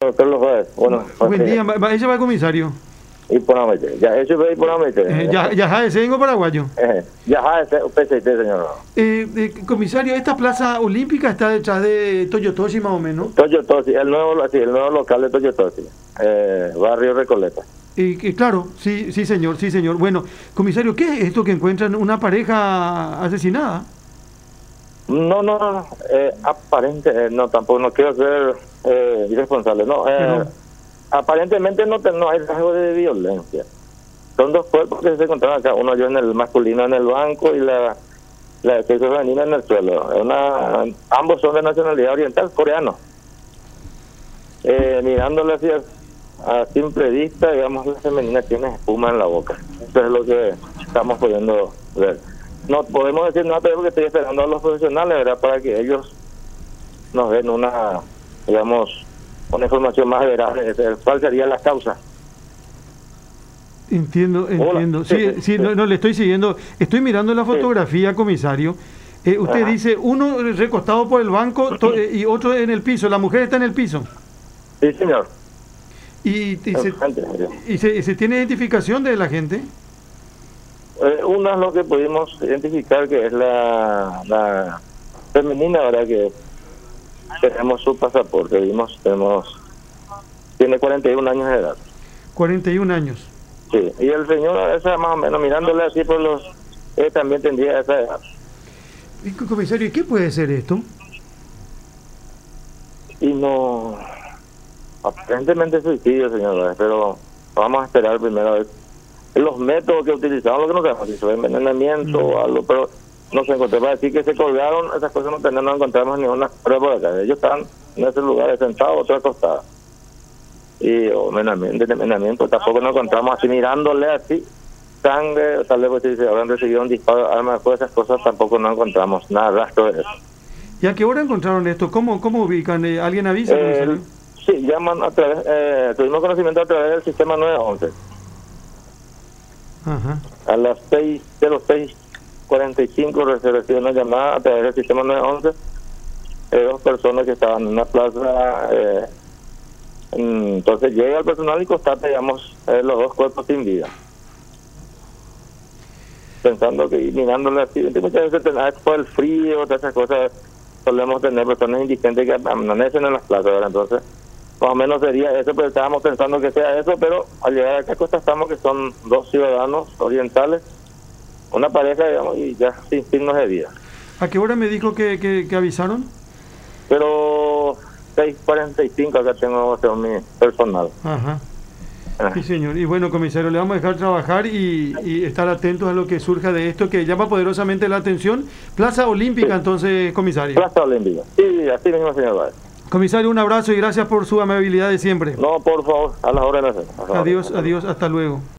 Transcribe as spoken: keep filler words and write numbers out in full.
señor Carlos Báez. Bueno, buen día, va, va- ella va comisario. Y ponamente, ya eso ve y ponamente. Eh, ya, ya, ese vengo paraguayo. Eh, ya, ese P C T, señor. Eh, eh, comisario, esta plaza olímpica está detrás de Toyotoshi más o menos. Toyotoshi, el nuevo, sí, el nuevo local de Toyotoshi, eh, barrio Recoleta. Y que claro, sí, sí señor, sí señor. Bueno, comisario, ¿qué es esto que encuentran una pareja asesinada? No, no, no, no, eh, aparente, eh, no, tampoco, no quiero ser eh, irresponsable, no, eh, Pero- aparentemente no, te- no hay rasgo de violencia. Son dos cuerpos que se encontraron acá, uno yo en el masculino en el banco y la, la de sexo femenino en el suelo. Una, ambos son de nacionalidad oriental, coreano. Eh, mirándole así a, a simple vista, digamos, la femenina tiene espuma en la boca. Eso es lo que estamos pudiendo ver. No podemos decir nada, pero porque estoy esperando a los profesionales, ¿verdad? Para que ellos nos den una, digamos, una información más veraz de cuál sería la causa. Entiendo, entiendo. Sí, Sí, sí, sí, sí. no, no, le estoy siguiendo. Estoy mirando la fotografía, comisario. Eh, usted Ajá. dice, uno recostado por el banco to- eh, y otro en el piso. La mujer está en el piso. Sí, señor. ¿Y, y, se, Bastante. y se, se tiene identificación de la gente? Eh, una es lo que pudimos identificar, que es la, la femenina, ¿verdad? Que tenemos su pasaporte, vimos, tenemos, tiene cuarenta y un años de edad. cuarenta y un años. Sí, y el señor, esa más o menos, mirándole así por los, él también tendría esa edad. Y, comisario, ¿y qué puede ser esto? Y no, aparentemente suicidio, señor, ¿verdad? Pero vamos a esperar primero a ver los métodos que utilizaron, lo que no sabemos, si fue envenenamiento o algo, pero no se encontró. Para decir que se colgaron, esas cosas no tenemos, no encontramos ninguna prueba por acá. Ellos están en ese lugar sentados, otros acostados. Y o envenenamiento, envenenamiento, tampoco nos encontramos así mirándole así, sangre, tal vez pues, si se habrán recibido un disparo de arma, después esas cosas tampoco no encontramos nada, rastro de eso. ¿Y a qué hora encontraron esto? ¿Cómo, cómo ubican? Eh, ¿Alguien avisa, Eh, comisario? sí, llaman a través, eh, tuvimos conocimiento a través del sistema nueve once. Ajá. A las seis cero seis cuarenta y cinco recibió una llamada a través del sistema nueve once de dos personas que estaban en una plaza. Eh, entonces llega el personal y constata, digamos, eh, los dos cuerpos sin vida. Pensando que, y mirándole así, muchas veces tenemos, por el frío, todas esas cosas, solemos tener personas indigentes que amanecen en las plazas, ¿verdad? Entonces, más o menos sería eso, pero estábamos pensando que sea eso, pero al llegar acá constatamos que son dos ciudadanos orientales, una pareja, digamos, y ya sin signos de vida. ¿A qué hora me dijo que, que, que avisaron? Pero seis cuarenta y cinco acá tengo tengo mi personal. Ajá. Ah. Sí, señor. Y bueno, comisario, le vamos a dejar trabajar y, y estar atentos a lo que surja de esto, que llama poderosamente la atención. Plaza Olímpica, Sí. entonces, comisario. Plaza Olímpica. Sí, así mismo, señor Báez. Comisario, un abrazo y gracias por su amabilidad de siempre. No, por favor, a las órdenes. A las Adiós, órdenes. adiós, hasta luego.